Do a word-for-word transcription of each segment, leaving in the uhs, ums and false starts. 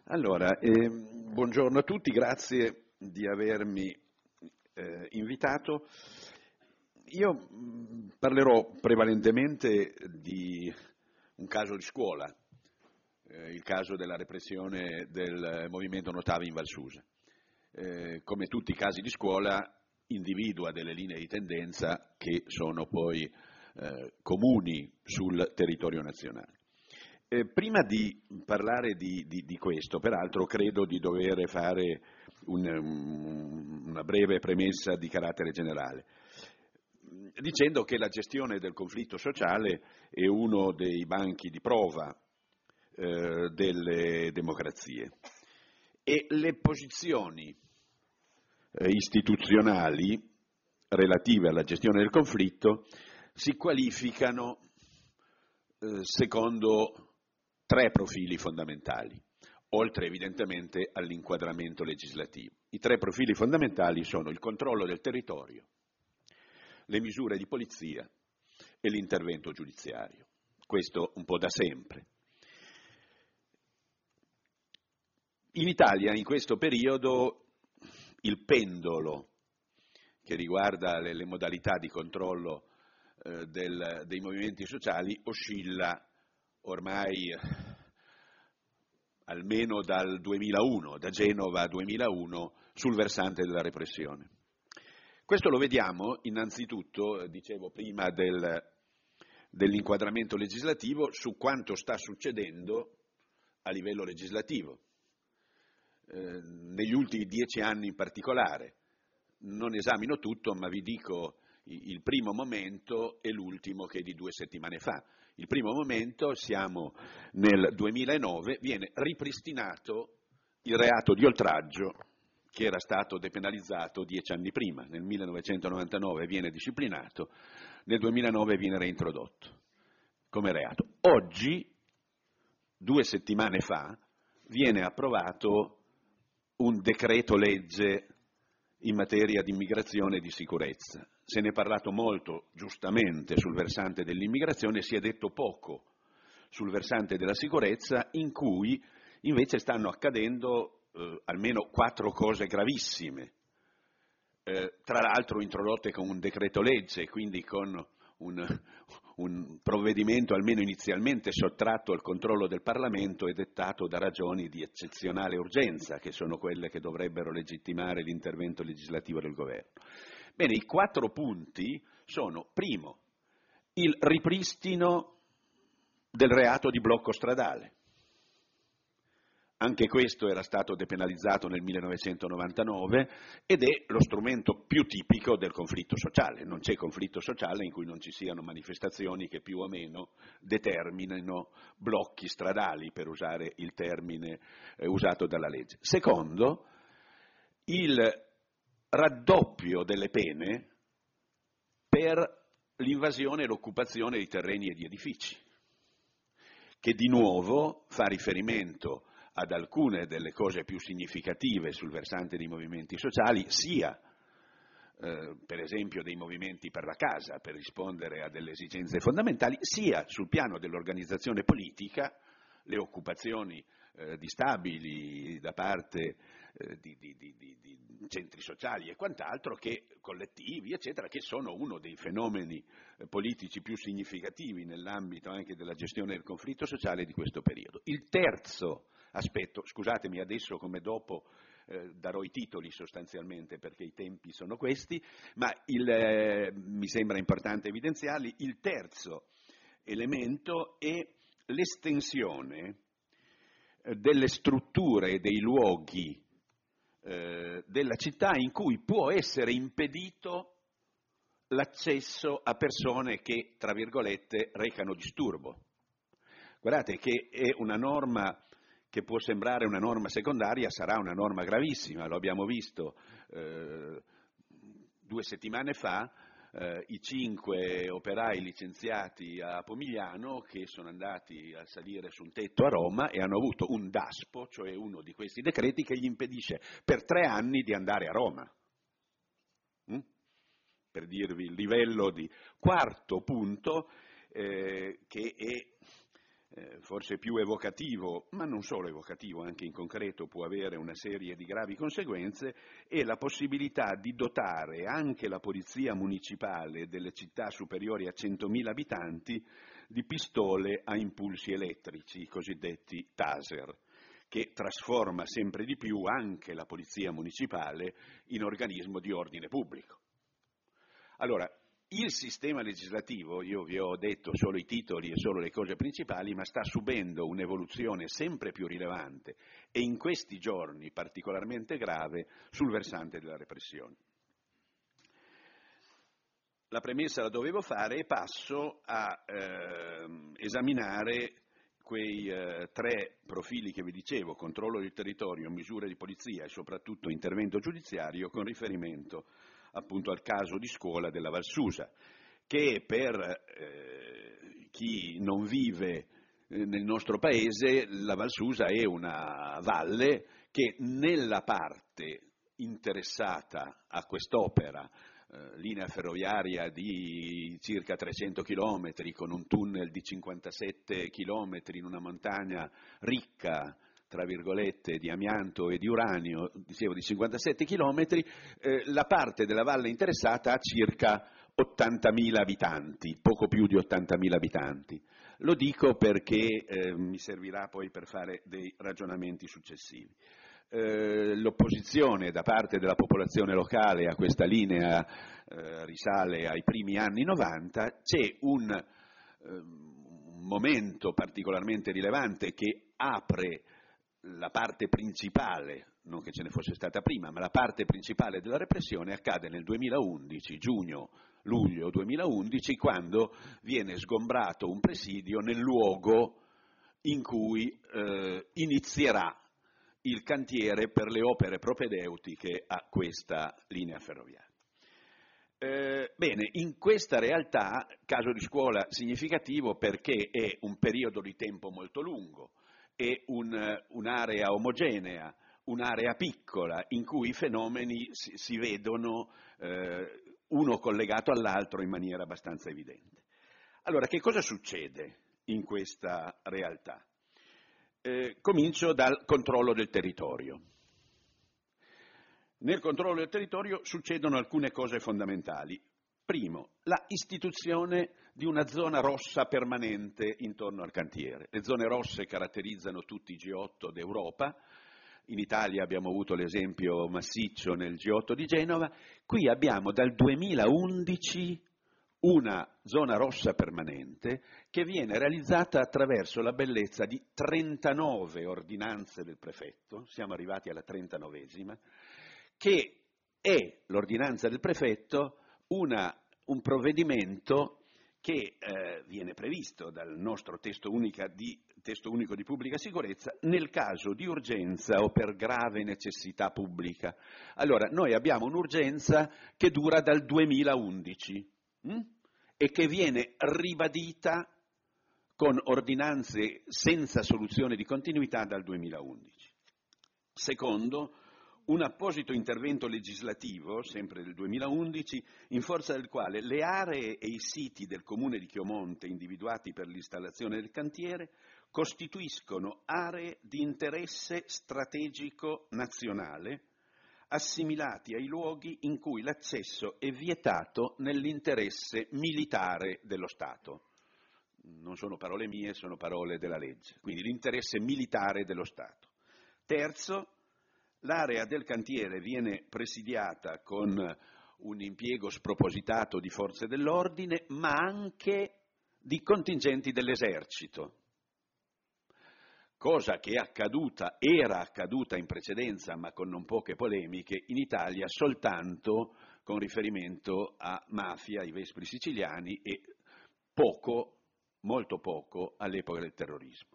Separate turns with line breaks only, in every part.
Allora, eh, buongiorno a tutti, grazie di avermi eh, invitato. Io mh, parlerò prevalentemente di un caso di scuola, eh, il caso della repressione del movimento Notavi in Val Susa. Eh, come tutti i casi di scuola, individua delle linee di tendenza che sono poi eh, comuni sul territorio nazionale. Eh, prima di parlare di, di, di questo, peraltro, credo di dover fare un, um, una breve premessa di carattere generale, dicendo che la gestione del conflitto sociale è uno dei banchi di prova eh, delle democrazie e le posizioni eh, istituzionali relative alla gestione del conflitto si qualificano eh, secondo tre profili fondamentali, oltre evidentemente all'inquadramento legislativo. I tre profili fondamentali sono il controllo del territorio, le misure di polizia e l'intervento giudiziario. Questo un po' da sempre. In Italia in questo periodo il pendolo che riguarda le, le modalità di controllo eh, del, dei movimenti sociali oscilla ormai almeno dal duemilauno, da Genova a duemilauno, sul versante della repressione. Questo lo vediamo innanzitutto, dicevo prima del, dell'inquadramento legislativo, su quanto sta succedendo a livello legislativo, eh, negli ultimi dieci anni in particolare. Non esamino tutto, ma vi dico il primo momento e l'ultimo, che è di due settimane fa. Il primo momento, siamo nel duemilanove, viene ripristinato il reato di oltraggio che era stato depenalizzato dieci anni prima. Nel millenovecentonovantanove viene disciplinato, nel duemilanove viene reintrodotto come reato. Oggi, due settimane fa, viene approvato un decreto legge in materia di immigrazione e di sicurezza. Se ne è parlato molto, giustamente, sul versante dell'immigrazione, si è detto poco sul versante della sicurezza, in cui invece stanno accadendo eh, almeno quattro cose gravissime, eh, tra l'altro introdotte con un decreto legge, quindi con un, un provvedimento almeno inizialmente sottratto al controllo del Parlamento e dettato da ragioni di eccezionale urgenza, che sono quelle che dovrebbero legittimare l'intervento legislativo del governo. Bene, i quattro punti sono: primo, il ripristino del reato di blocco stradale. Anche questo era stato depenalizzato nel millenovecentonovantanove ed è lo strumento più tipico del conflitto sociale. Non c'è conflitto sociale in cui non ci siano manifestazioni che più o meno determinino blocchi stradali, per usare il termine eh, usato dalla legge. Secondo, il raddoppio delle pene per l'invasione e l'occupazione di terreni e di edifici, che di nuovo fa riferimento ad alcune delle cose più significative sul versante dei movimenti sociali, sia eh, per esempio dei movimenti per la casa, per rispondere a delle esigenze fondamentali, sia sul piano dell'organizzazione politica, le occupazioni eh, di stabili da parte eh, di, di, di, di centri sociali e quant'altro, che collettivi, eccetera, che sono uno dei fenomeni eh, politici più significativi nell'ambito anche della gestione del conflitto sociale di questo periodo. Il terzo aspetto, scusatemi adesso come dopo eh, darò i titoli sostanzialmente perché i tempi sono questi, ma il, eh, mi sembra importante evidenziarli, il terzo elemento è l'estensione eh, delle strutture e dei luoghi eh, della città in cui può essere impedito l'accesso a persone che, tra virgolette, recano disturbo. Guardate che è una norma che può sembrare una norma secondaria, sarà una norma gravissima, lo abbiamo visto eh, due settimane fa, eh, i cinque operai licenziati a Pomigliano che sono andati a salire su un tetto a Roma e hanno avuto un DASPO, cioè uno di questi decreti che gli impedisce per tre anni di andare a Roma. Mm? Per dirvi il livello di... Quarto punto, eh, che è eh, forse più evocativo, ma non solo evocativo, anche in concreto può avere una serie di gravi conseguenze, è la possibilità di dotare anche la polizia municipale delle città superiori a centomila abitanti di pistole a impulsi elettrici, i cosiddetti taser, che trasforma sempre di più anche la polizia municipale in organismo di ordine pubblico. Allora, il sistema legislativo, io vi ho detto solo i titoli e solo le cose principali, ma sta subendo un'evoluzione sempre più rilevante e in questi giorni particolarmente grave sul versante della repressione. La premessa la dovevo fare e passo a eh, esaminare quei eh, tre profili che vi dicevo: controllo del territorio, misure di polizia e soprattutto intervento giudiziario, con riferimento appunto al caso di scuola della Val Susa, che per eh, chi non vive eh, nel nostro paese, la Val Susa è una valle che nella parte interessata a quest'opera, eh, linea ferroviaria di circa trecento chilometri con un tunnel di cinquantasette chilometri in una montagna ricca tra virgolette di amianto e di uranio, dicevo di cinquantasette chilometri, eh, la parte della valle interessata ha circa ottantamila abitanti, poco più di ottantamila abitanti. Lo dico perché eh, mi servirà poi per fare dei ragionamenti successivi. Eh, l'opposizione da parte della popolazione locale a questa linea eh, risale ai primi anni novanta, c'è un, eh, un momento particolarmente rilevante che apre la parte principale, non che ce ne fosse stata prima, ma la parte principale della repressione accade nel duemilaundici, giugno-luglio duemilaundici, quando viene sgombrato un presidio nel luogo in cui eh, inizierà il cantiere per le opere propedeutiche a questa linea ferroviaria. Eh, bene, in questa realtà, caso di scuola significativo perché è un periodo di tempo molto lungo, è un, un'area omogenea, un'area piccola in cui i fenomeni si, si vedono eh, uno collegato all'altro in maniera abbastanza evidente. Allora, che cosa succede in questa realtà? Eh, comincio dal controllo del territorio. Nel controllo del territorio succedono alcune cose fondamentali. Primo, la istituzione di una zona rossa permanente intorno al cantiere. Le zone rosse caratterizzano tutti i G otto d'Europa. In Italia abbiamo avuto l'esempio massiccio nel G otto di Genova. Qui abbiamo dal duemilaundici una zona rossa permanente che viene realizzata attraverso la bellezza di trentanove ordinanze del prefetto, siamo arrivati alla trentanovesima, che è l'ordinanza del prefetto una, un provvedimento che eh, viene previsto dal nostro testo, unica di, testo unico di pubblica sicurezza nel caso di urgenza o per grave necessità pubblica. Allora, noi abbiamo un'urgenza che dura dal duemilaundici hm? e che viene ribadita con ordinanze senza soluzione di continuità dal duemilaundici. Secondo, un apposito intervento legislativo, sempre del duemilaundici, in forza del quale le aree e i siti del comune di Chiomonte individuati per l'installazione del cantiere costituiscono aree di interesse strategico nazionale, assimilati ai luoghi in cui l'accesso è vietato nell'interesse militare dello Stato. Non sono parole mie, sono parole della legge. Quindi l'interesse militare dello Stato. Terzo, l'area del cantiere viene presidiata con un impiego spropositato di forze dell'ordine, ma anche di contingenti dell'esercito, cosa che è accaduta, era accaduta in precedenza, ma con non poche polemiche, in Italia soltanto con riferimento a mafia, ai vespri siciliani e poco, molto poco, all'epoca del terrorismo.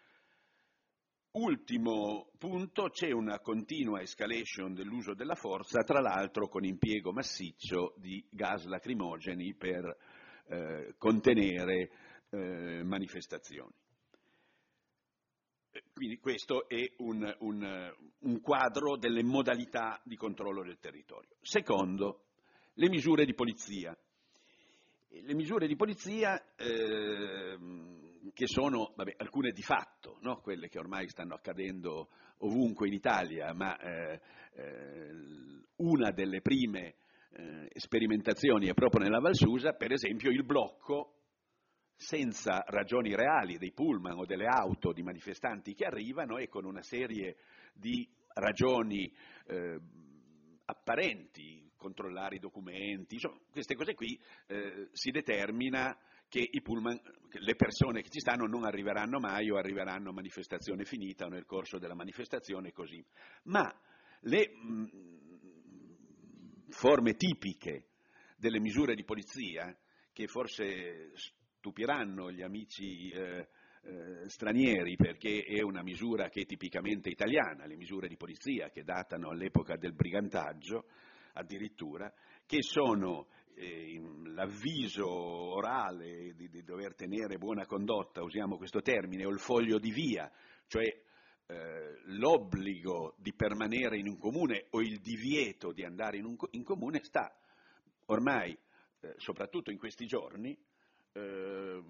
Ultimo punto, c'è una continua escalation dell'uso della forza, tra l'altro con impiego massiccio di gas lacrimogeni per eh, contenere eh, manifestazioni. Quindi questo è un, un, un quadro delle modalità di controllo del territorio. Secondo, le misure di polizia. Le misure di polizia eh, che sono vabbè, alcune di fatto, no? Quelle che ormai stanno accadendo ovunque in Italia, ma eh, eh, una delle prime eh, sperimentazioni è proprio nella Val Susa, per esempio il blocco senza ragioni reali dei pullman o delle auto di manifestanti che arrivano e con una serie di ragioni eh, apparenti, controllare i documenti, insomma, queste cose qui eh, si determina che i pullman, le persone che ci stanno non arriveranno mai o arriveranno a manifestazione finita o nel corso della manifestazione e così. Ma le mh, forme tipiche delle misure di polizia, che forse stupiranno gli amici eh, eh, stranieri perché è una misura che è tipicamente italiana, le misure di polizia che datano all'epoca del brigantaggio addirittura, che sono eh, l'avviso orale di, di dover tenere buona condotta, usiamo questo termine, o il foglio di via, cioè eh, l'obbligo di permanere in un comune o il divieto di andare in un in comune sta ormai, eh, soprattutto in questi giorni, eh,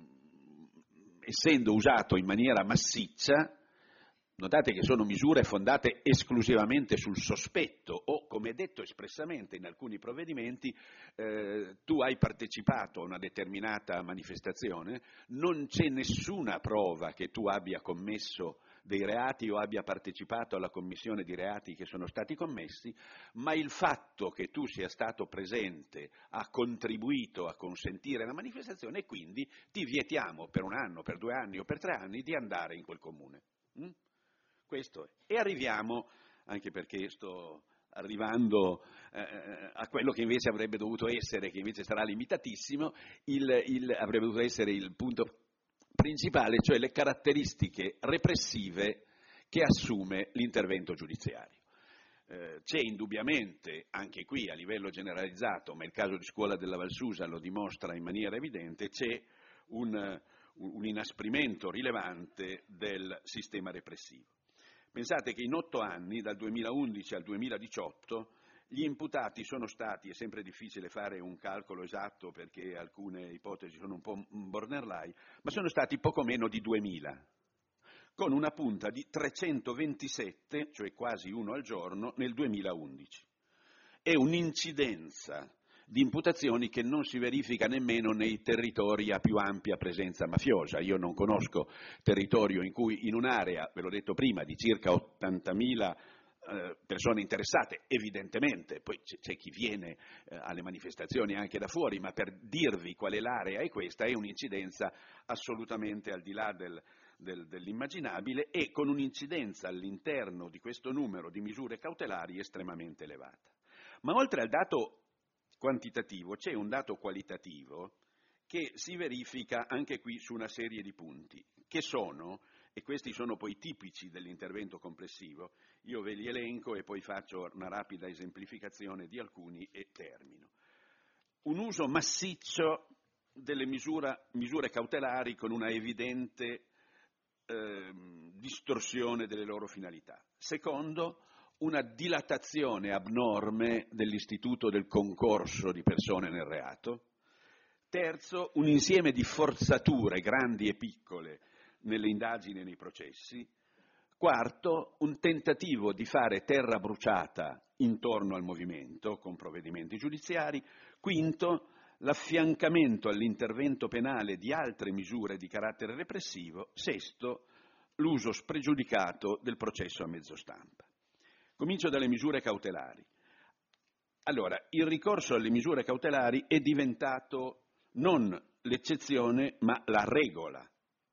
essendo usato in maniera massiccia. Notate che sono misure fondate esclusivamente sul sospetto o, come detto espressamente in alcuni provvedimenti, eh, tu hai partecipato a una determinata manifestazione, non c'è nessuna prova che tu abbia commesso dei reati o abbia partecipato alla commissione di reati che sono stati commessi, ma il fatto che tu sia stato presente ha contribuito a consentire la manifestazione e quindi ti vietiamo per un anno, per due anni o per tre anni di andare in quel comune. Mm? Questo è. E arriviamo, anche perché sto arrivando eh, a quello che invece avrebbe dovuto essere, che invece sarà limitatissimo, il, il, avrebbe dovuto essere il punto principale, cioè le caratteristiche repressive che assume l'intervento giudiziario. Eh, c'è indubbiamente, anche qui a livello generalizzato, ma il caso di Scuola della Val Susa lo dimostra in maniera evidente, c'è un, un inasprimento rilevante del sistema repressivo. Pensate che in otto anni, dal duemilaundici al duemiladiciotto, gli imputati sono stati, è sempre difficile fare un calcolo esatto perché alcune ipotesi sono un po' borderline, ma sono stati poco meno di duemila, con una punta di trecentoventisette, cioè quasi uno al giorno, nel duemilaundici. È un'incidenza di imputazioni che non si verifica nemmeno nei territori a più ampia presenza mafiosa. Io non conosco territorio in cui in un'area, ve l'ho detto prima, di circa ottantamila eh, persone interessate, evidentemente, poi c'è, c'è chi viene eh, alle manifestazioni anche da fuori, ma per dirvi qual è l'area è questa, è un'incidenza assolutamente al di là del, del, dell'immaginabile e con un'incidenza all'interno di questo numero di misure cautelari estremamente elevata. Ma oltre al dato quantitativo c'è un dato qualitativo che si verifica anche qui su una serie di punti, che sono, e questi sono poi tipici dell'intervento complessivo, io ve li elenco e poi faccio una rapida esemplificazione di alcuni e termino. Un uso massiccio delle misura, misure cautelari con una evidente eh, distorsione delle loro finalità. Secondo, una dilatazione abnorme dell'istituto del concorso di persone nel reato. Terzo, un insieme di forzature grandi e piccole nelle indagini e nei processi. Quarto, un tentativo di fare terra bruciata intorno al movimento con provvedimenti giudiziari. Quinto, l'affiancamento all'intervento penale di altre misure di carattere repressivo. Sesto, l'uso spregiudicato del processo a mezzo stampa. Comincio dalle misure cautelari. Allora, il ricorso alle misure cautelari è diventato non l'eccezione, ma la regola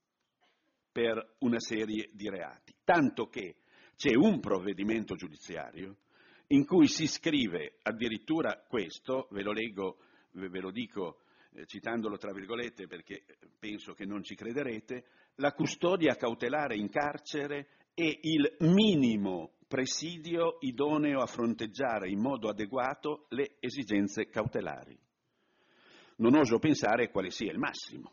per una serie di reati. Tanto che c'è un provvedimento giudiziario in cui si scrive addirittura questo, ve lo leggo, ve lo dico eh, citandolo tra virgolette perché penso che non ci crederete, la custodia cautelare in carcere è il minimo presidio idoneo a fronteggiare in modo adeguato le esigenze cautelari. Non oso pensare quale sia il massimo.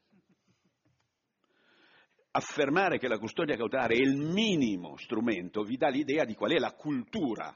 Affermare che la custodia cautelare è il minimo strumento vi dà l'idea di qual è la cultura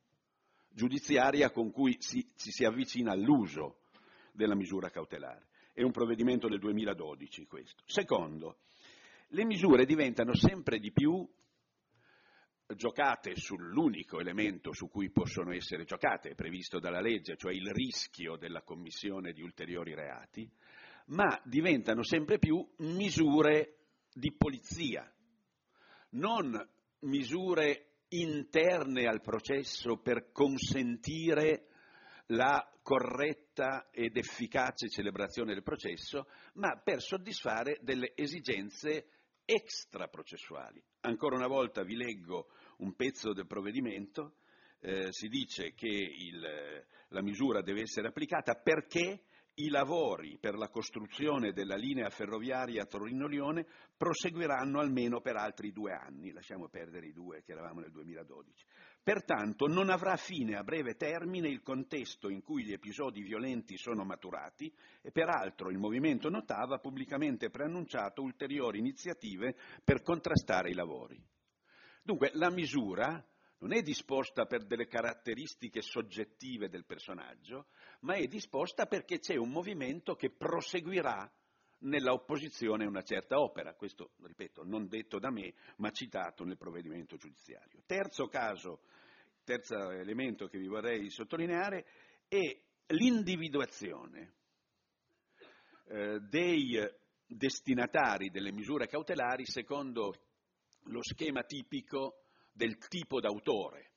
giudiziaria con cui si, ci si avvicina all'uso della misura cautelare. è un provvedimento del duemiladodici questo. Secondo, le misure diventano sempre di più giocate sull'unico elemento su cui possono essere giocate, è previsto dalla legge, cioè il rischio della commissione di ulteriori reati, ma diventano sempre più misure di polizia, non misure interne al processo per consentire la corretta ed efficace celebrazione del processo, ma per soddisfare delle esigenze extraprocessuali. Ancora una volta vi leggo un pezzo del provvedimento, eh, si dice che il, la misura deve essere applicata perché i lavori per la costruzione della linea ferroviaria Torino-Lione proseguiranno almeno per altri due anni, lasciamo perdere i due che eravamo nel duemiladodici. Pertanto non avrà fine a breve termine il contesto in cui gli episodi violenti sono maturati e peraltro il Movimento Notava ha pubblicamente preannunciato ulteriori iniziative per contrastare i lavori. Dunque la misura non è disposta per delle caratteristiche soggettive del personaggio, ma è disposta perché c'è un movimento che proseguirà nella opposizione a una certa opera. Questo, ripeto, non detto da me, ma citato nel provvedimento giudiziario. Terzo caso, terzo elemento che vi vorrei sottolineare è l'individuazione eh, dei destinatari delle misure cautelari secondo lo schema tipico del tipo d'autore.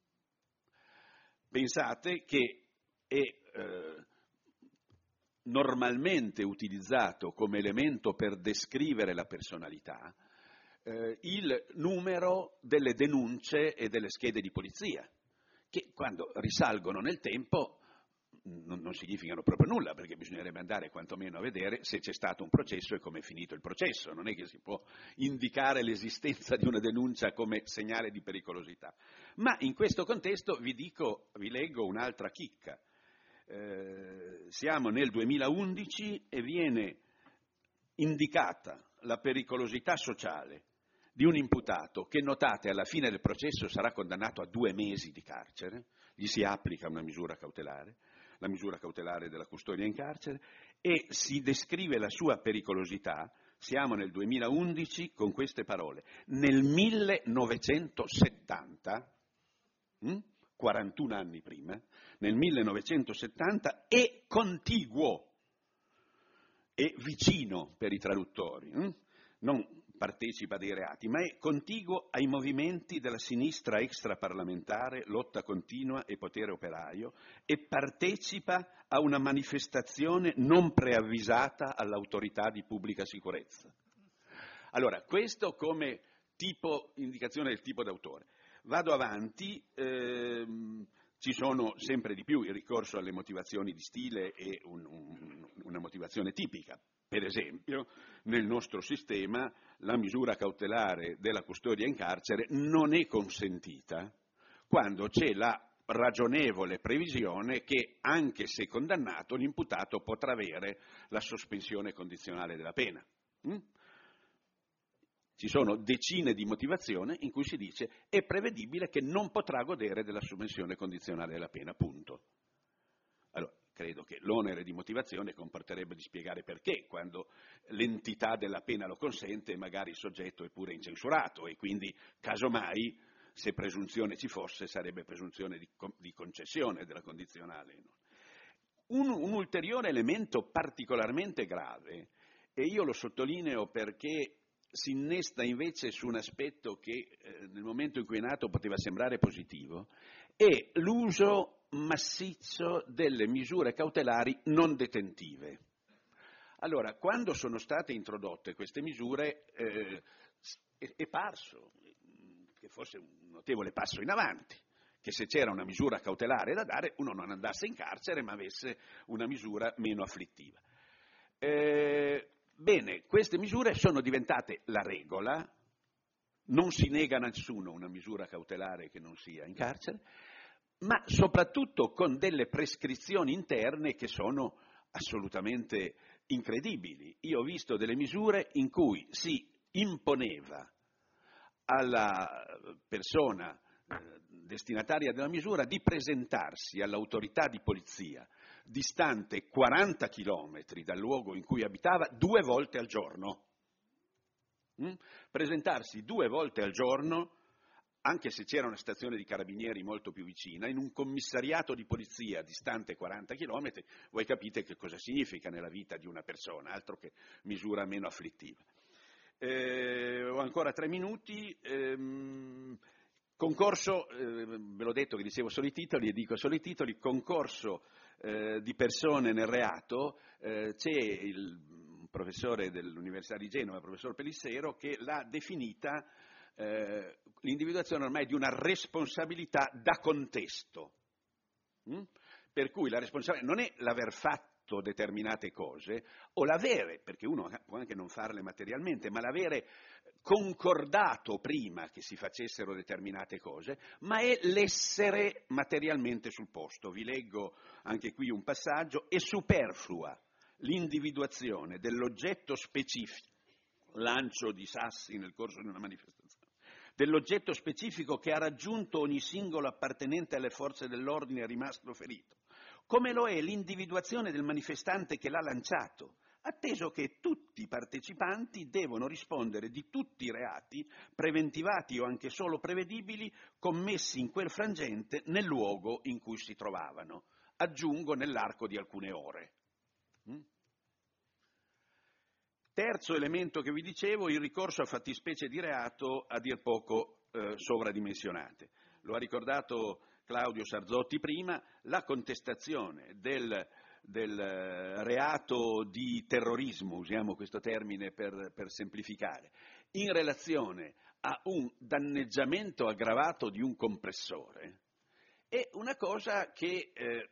Pensate che è eh, normalmente utilizzato come elemento per descrivere la personalità eh, il numero delle denunce e delle schede di polizia, che quando risalgono nel tempo non, non significano proprio nulla, perché bisognerebbe andare quantomeno a vedere se c'è stato un processo e come è finito il processo. Non è che si può indicare l'esistenza di una denuncia come segnale di pericolosità. Ma in questo contesto vi dico, vi leggo un'altra chicca. Eh, siamo nel duemilaundici e viene indicata la pericolosità sociale di un imputato che, notate, alla fine del processo sarà condannato a due mesi di carcere, gli si applica una misura cautelare, la misura cautelare della custodia in carcere, e si descrive la sua pericolosità, siamo nel duemilaundici, con queste parole: nel millenovecentosettanta, hm, quarantuno anni prima, nel millenovecentosettanta è contiguo, è vicino per i traduttori, hm? non partecipa dei reati, ma è contiguo ai movimenti della sinistra extraparlamentare, lotta continua e potere operaio, e partecipa a una manifestazione non preavvisata all'autorità di pubblica sicurezza. Allora, questo come tipo, indicazione del tipo d'autore. Vado avanti, ehm, ci sono sempre di più il ricorso alle motivazioni di stile e un, un, una motivazione tipica. Per esempio, nel nostro sistema la misura cautelare della custodia in carcere non è consentita quando c'è la ragionevole previsione che, anche se condannato, l'imputato potrà avere la sospensione condizionale della pena. Mm? Ci sono decine di motivazioni in cui si dice è prevedibile che non potrà godere della sospensione condizionale della pena, punto. Allora, credo che l'onere di motivazione comporterebbe di spiegare perché, quando l'entità della pena lo consente, magari il soggetto è pure incensurato e quindi, casomai, se presunzione ci fosse, sarebbe presunzione di, di concessione della condizionale. Un, un ulteriore elemento particolarmente grave, e io lo sottolineo perché si innesta invece su un aspetto che eh, nel momento in cui è nato poteva sembrare positivo, è l'uso massiccio delle misure cautelari non detentive. Allora, quando sono state introdotte queste misure eh, è, è parso che fosse un notevole passo in avanti, che se c'era una misura cautelare da dare uno non andasse in carcere ma avesse una misura meno afflittiva. Eh, Bene, queste misure sono diventate la regola, non si nega a nessuno una misura cautelare che non sia in carcere, ma soprattutto con delle prescrizioni interne che sono assolutamente incredibili. Io ho visto delle misure in cui si imponeva alla persona destinataria della misura di presentarsi all'autorità di polizia distante quaranta chilometri dal luogo in cui abitava due volte al giorno. Mm? Presentarsi due volte al giorno, anche se c'era una stazione di carabinieri molto più vicina, in un commissariato di polizia distante quaranta chilometri, voi capite che cosa significa nella vita di una persona, altro che misura meno afflittiva. Eh, ho ancora tre minuti. Ehm, concorso, eh, ve l'ho detto che dicevo solo i titoli e dico solo i titoli, concorso eh, di persone nel reato, eh, c'è il professore dell'Università di Genova, il professor Pelissero, che l'ha definita eh, l'individuazione ormai di una responsabilità da contesto, mm? Per cui la responsabilità non è l'aver fatto determinate cose o l'avere, perché uno può anche non farle materialmente, ma l'avere concordato prima che si facessero determinate cose, ma è l'essere materialmente sul posto. Vi leggo anche qui un passaggio: è superflua l'individuazione dell'oggetto specifico, lancio di sassi nel corso di una manifestazione, dell'oggetto specifico che ha raggiunto ogni singolo appartenente alle forze dell'ordine e rimasto ferito, come lo è l'individuazione del manifestante che l'ha lanciato, atteso che tutti i partecipanti devono rispondere di tutti i reati, preventivati o anche solo prevedibili, commessi in quel frangente nel luogo in cui si trovavano, aggiungo nell'arco di alcune ore. Mm? Terzo elemento che vi dicevo, il ricorso a fattispecie di reato a dir poco eh, sovradimensionate. Lo ha ricordato Claudio Sarzotti prima, la contestazione del, del reato di terrorismo, usiamo questo termine per, per semplificare, in relazione a un danneggiamento aggravato di un compressore, è una cosa che eh,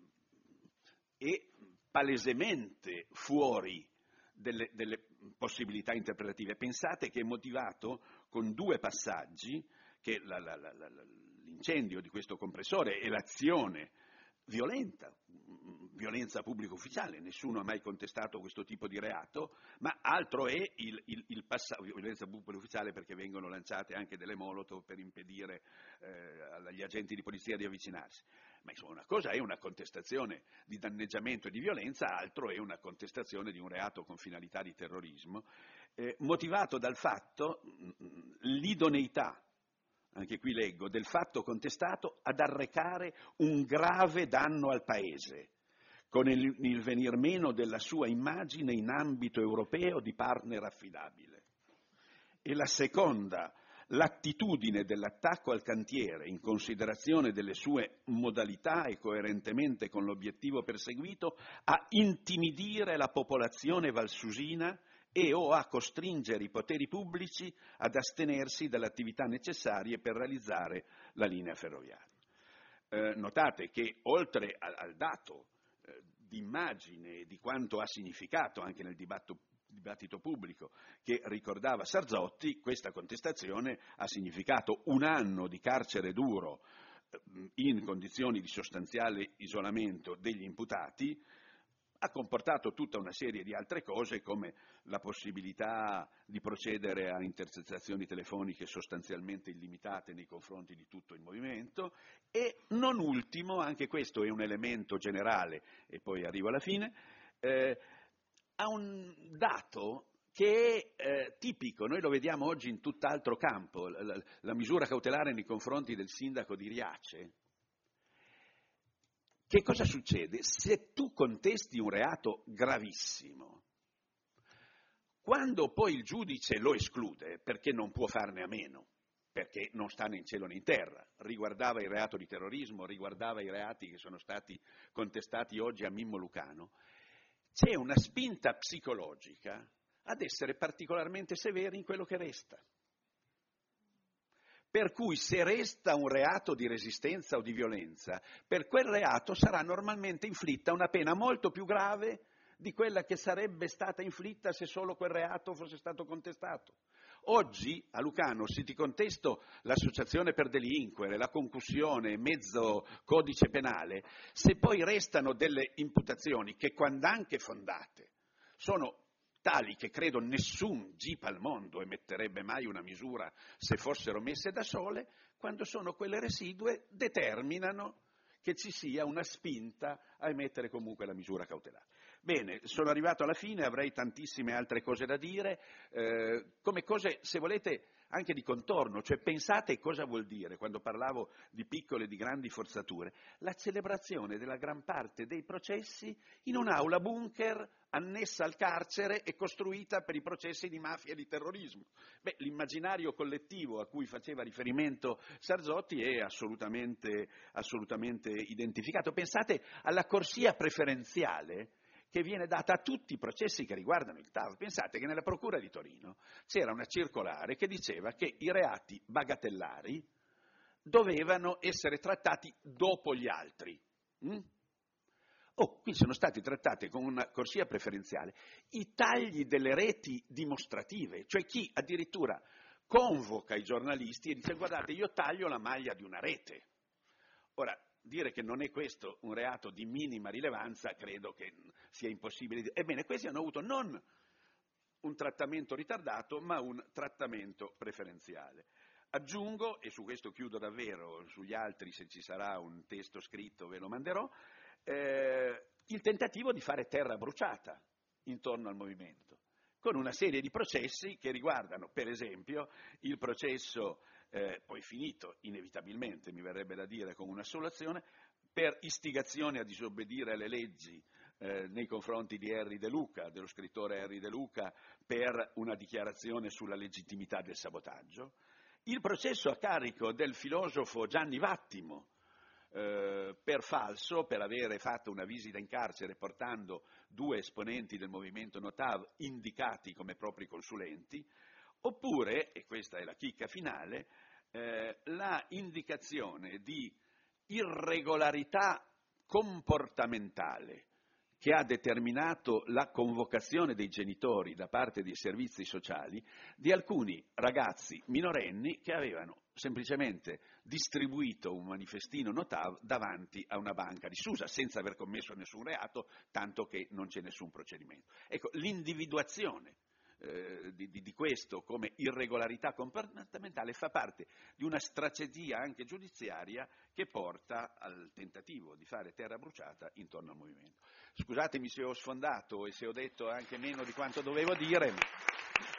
è palesemente fuori Delle, delle possibilità interpretative. Pensate che è motivato con due passaggi, che la, la, la, la, l'incendio di questo compressore e l'azione violenta, violenza pubblico ufficiale, nessuno ha mai contestato questo tipo di reato, ma altro è il, il, il passaggio, violenza pubblico ufficiale perché vengono lanciate anche delle molotov per impedire eh, agli agenti di polizia di avvicinarsi. Ma insomma, una cosa è una contestazione di danneggiamento e di violenza, altro è una contestazione di un reato con finalità di terrorismo, eh, motivato dal fatto, mh, l'idoneità, anche qui leggo, del fatto contestato ad arrecare un grave danno al Paese, con il, il venir meno della sua immagine in ambito europeo di partner affidabile. E la seconda, l'attitudine dell'attacco al cantiere, in considerazione delle sue modalità e coerentemente con l'obiettivo perseguito, a intimidire la popolazione valsusina e o a costringere i poteri pubblici ad astenersi dalle attività necessarie per realizzare la linea ferroviaria. Eh, notate che oltre al, al dato eh, di immagine e di quanto ha significato anche nel dibattito, dibattito pubblico che ricordava Sarzotti, questa contestazione ha significato un anno di carcere duro eh, in condizioni di sostanziale isolamento degli imputati. Ha comportato tutta una serie di altre cose, come la possibilità di procedere a intercettazioni telefoniche sostanzialmente illimitate nei confronti di tutto il movimento e, non ultimo, anche questo è un elemento generale, e poi arrivo alla fine, eh, ha un dato che è eh, tipico, noi lo vediamo oggi in tutt'altro campo, la, la, la misura cautelare nei confronti del sindaco di Riace. Che cosa succede? Se tu contesti un reato gravissimo, quando poi il giudice lo esclude, perché non può farne a meno, perché non sta né in cielo né in terra, riguardava il reato di terrorismo, riguardava i reati che sono stati contestati oggi a Mimmo Lucano, c'è una spinta psicologica ad essere particolarmente severi in quello che resta. Per cui se resta un reato di resistenza o di violenza, per quel reato sarà normalmente inflitta una pena molto più grave di quella che sarebbe stata inflitta se solo quel reato fosse stato contestato. Oggi a Lucano, se ti contesto l'associazione per delinquere, la concussione, mezzo codice penale, se poi restano delle imputazioni che, quando anche fondate, sono tali che credo nessun G I P al mondo emetterebbe mai una misura se fossero messe da sole, quando sono quelle residue determinano che ci sia una spinta a emettere comunque la misura cautelare. Bene, sono arrivato alla fine, avrei tantissime altre cose da dire, eh, come cose, se volete, anche di contorno, cioè pensate cosa vuol dire, quando parlavo di piccole e di grandi forzature, la celebrazione della gran parte dei processi in un'aula bunker annessa al carcere e costruita per i processi di mafia e di terrorismo. Beh, l'immaginario collettivo a cui faceva riferimento Sarzotti è assolutamente, assolutamente identificato. Pensate alla corsia preferenziale che viene data a tutti i processi che riguardano il T A V. Pensate che nella Procura di Torino c'era una circolare che diceva che i reati bagatellari dovevano essere trattati dopo gli altri. Mm? Oh, qui sono stati trattati con una corsia preferenziale i tagli delle reti dimostrative, cioè chi addirittura convoca i giornalisti e dice guardate io taglio la maglia di una rete. Ora, dire che non è questo un reato di minima rilevanza credo che sia impossibile. Ebbene, questi hanno avuto non un trattamento ritardato, ma un trattamento preferenziale. Aggiungo, e su questo chiudo davvero, sugli altri se ci sarà un testo scritto ve lo manderò, eh, il tentativo di fare terra bruciata intorno al movimento, con una serie di processi che riguardano, per esempio, il processo, eh, poi finito inevitabilmente, mi verrebbe da dire, con un'assoluzione, per istigazione a disobbedire alle leggi eh, nei confronti di Erri De Luca, dello scrittore Erri De Luca, per una dichiarazione sulla legittimità del sabotaggio, il processo a carico del filosofo Gianni Vattimo, Eh, per falso, per avere fatto una visita in carcere portando due esponenti del movimento Notav indicati come propri consulenti, oppure, e questa è la chicca finale, eh, la indicazione di irregolarità comportamentale che ha determinato la convocazione dei genitori da parte dei servizi sociali di alcuni ragazzi minorenni che avevano semplicemente distribuito un manifestino Notav davanti a una banca di Susa senza aver commesso nessun reato, tanto che non c'è nessun procedimento. Ecco, l'individuazione eh, di, di, di questo come irregolarità comportamentale fa parte di una strategia anche giudiziaria che porta al tentativo di fare terra bruciata intorno al movimento. Scusatemi se ho sfondato e se ho detto anche meno di quanto dovevo dire.